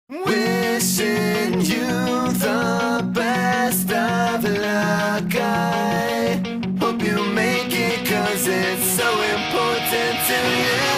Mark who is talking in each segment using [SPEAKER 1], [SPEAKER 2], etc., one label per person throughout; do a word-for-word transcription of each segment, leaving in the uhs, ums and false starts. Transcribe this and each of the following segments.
[SPEAKER 1] Wishing you the best of luck. I hope you make it, 'cause it's so important to you.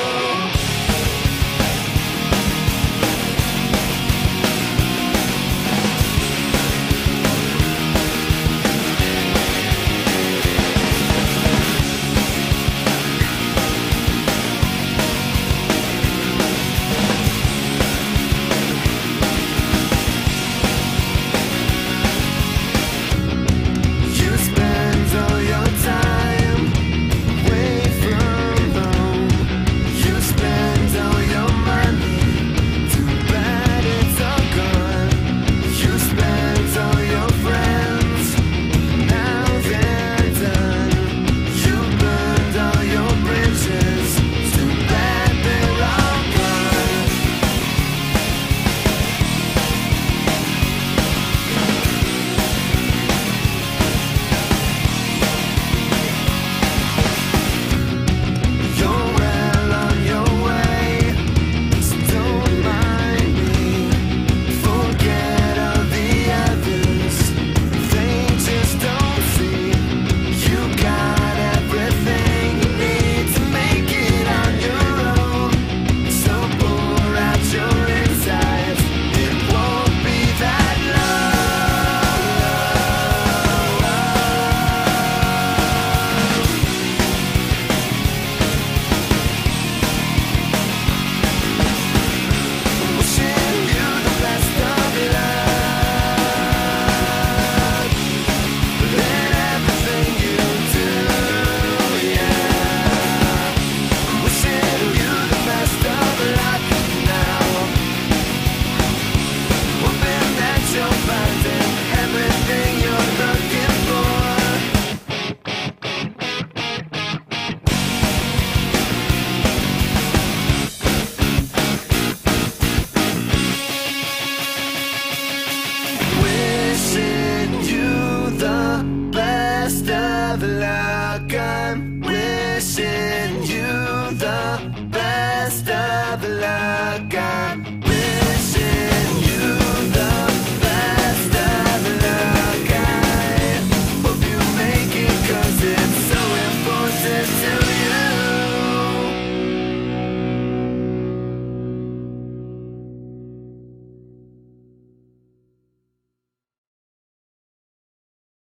[SPEAKER 1] I'm wishing you the best of luck. I'm wishing you the best of luck. I hope you make it, 'cause it's so important to